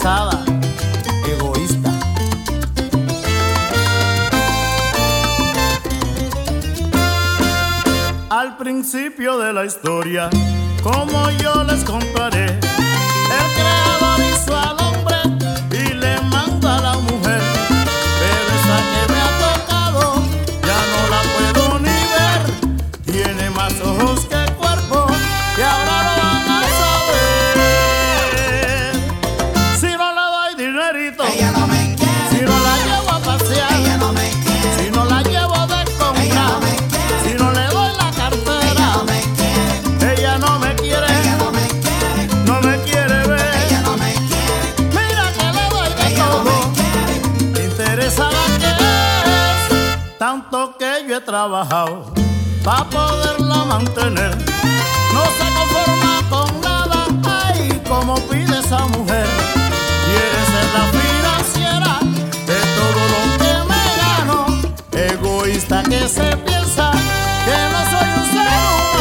interesada, egoísta. Al principio de la historia, como yo les contaré, el creador hizo al hombre y le manda a la mujer. Pero esa que me ha tocado ya no la puedo ni ver. Tiene más ojos que cuerpo y ahora lo van a saber. Si no le doy dinerito, Ella no me quiere. si no la llevo a pasear, Ella no me quiere. si no la llevo de Ella comprar, no me quiere. si no le doy la cartera, Ella no me quiere. ella no me quiere, Ella no me quiere. no me quiere ver. Ella no me quiere. Mira que le doy de Ella no todo, me quiere. interesada que es, tanto que yo he trabajado para poderla mantener. No se conforma con nada, ay, como pide esa mujer. Quiere ser la financiera de todo lo que me gano, egoísta que se piensa que no soy un ser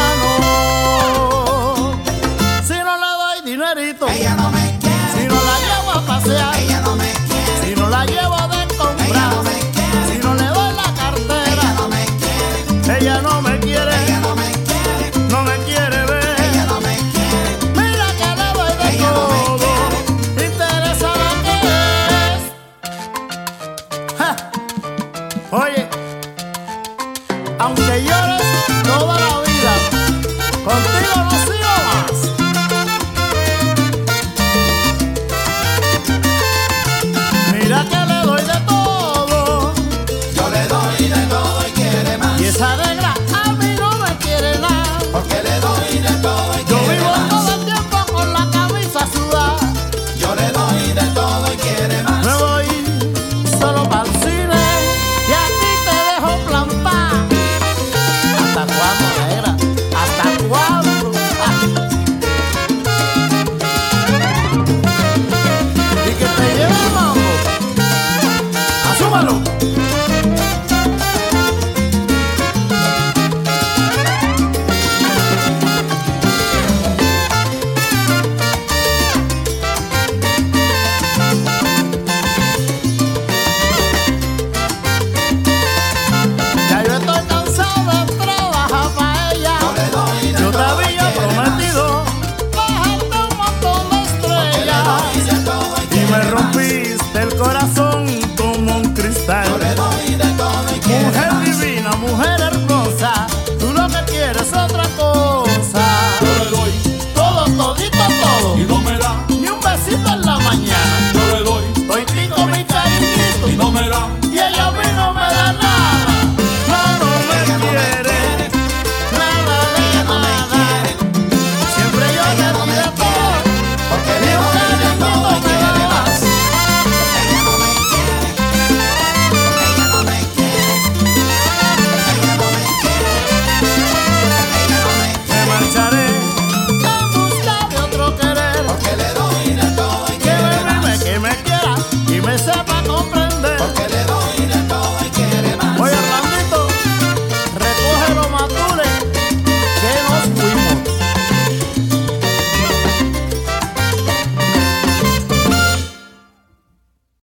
humano. Si no le doy dinerito, Ella no me quiere. si no la llevo a pasear, Ella no me quiere. si no la llevo de Ella comprar, no me quiere. si no le doy la Ella cartera, no me quiere. ella no me quiere, Ella no me quiere. no me quiere ver. Ella no me quiere. Mira que le doy de Ella no me todo, interesada que es. Ja. Oye, aunque llores toda la vida, contigo no sigo más. Mira que le doy de todo Yo le doy de todo y quiere más. y esa negra a mí no me quiere nada. Porque le doy de todo y Yo quiere vivo más. todo el tiempo con la camisa sudada. Yo le doy de todo y quiere más. Me voy solo para el cine y aquí te dejo plantar. ¿Hasta cuándo, negra? ¿Hasta cuándo? Y que te lleve el mambo. ¡Asúmalo! Ya yo estoy cansado de trabajar para ella. Yo le doy de Yo te todo y había quiere más. prometido bajarte un montón de Porque le doy estrellas de todo y y quiere me más. rompiste el corazón como un Yo cristal. le doy de todo y quiere Mujer más. divina, mujer hermosa, tú lo que quieres es otra cosa.